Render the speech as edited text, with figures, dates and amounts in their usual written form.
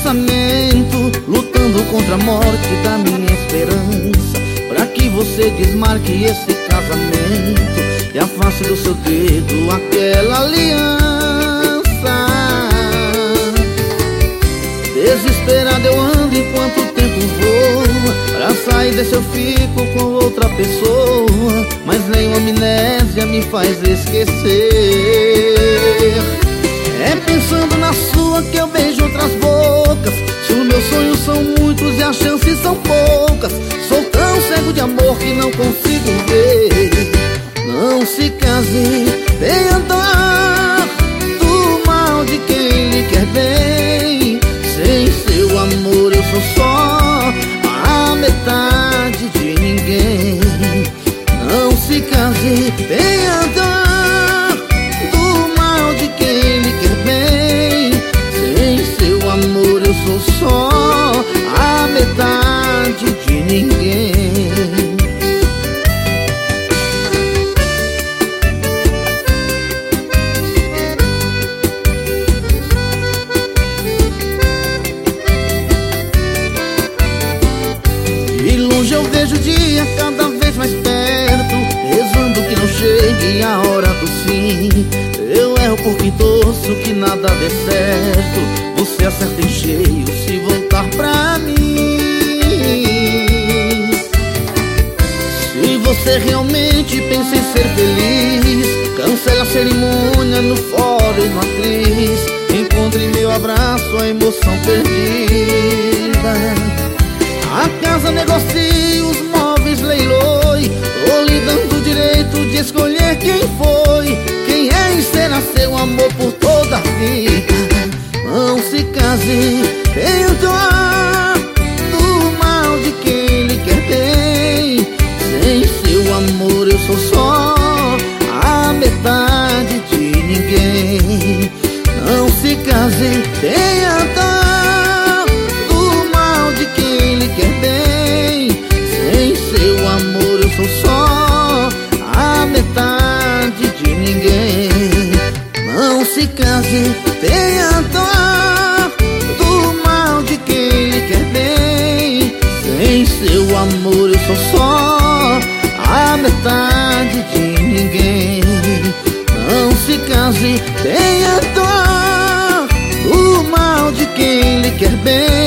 casamento, lutando contra a morte da minha esperança, pra que você desmarque esse casamento e afaste do seu dedo aquela aliança. Desesperado eu ando enquanto o tempo voa, pra sair desse eu fico com outra pessoa, mas nem a amnésia me faz esquecer. É pensando na sua que eu beijo outras bocas. Se os meus sonhos são muitos e as chances são poucas, sou tão cego de amor que não consigo ver. Não se case, venha dar do mal de quem lhe quer bem. Sem seu amor eu sou só a metade de ninguém. Não se case, venha dar do mal de quem lhe quer bem. Sem seu amor eu sou só a metade de ninguém. Eu vejo o dia cada vez mais perto, rezando que não chegue a hora do fim. Eu erro porque torço que nada dê certo. Você acerta em cheio se voltar pra mim. Se você realmente pensa em ser feliz, cancele a cerimônia no fórum e no atriz. Encontre em meu abraço a emoção perdida. A casa negocie, os móveis leiloe. Tô lhe dando o direito de escolher quem foi, quem é e será seu amor por toda a vida. Não se case, venha doar do mal de quem lhe quer bem. Sem seu amor eu sou só a metade de ninguém. Não se case, venha doar bem. Sem seu amor eu sou só a metade de ninguém. Não se case, tenha dó do mal de quem lhe quer bem. Sem seu amor eu sou só a metade de ninguém. Não se case, tenha dó do mal de quem lhe quer bem.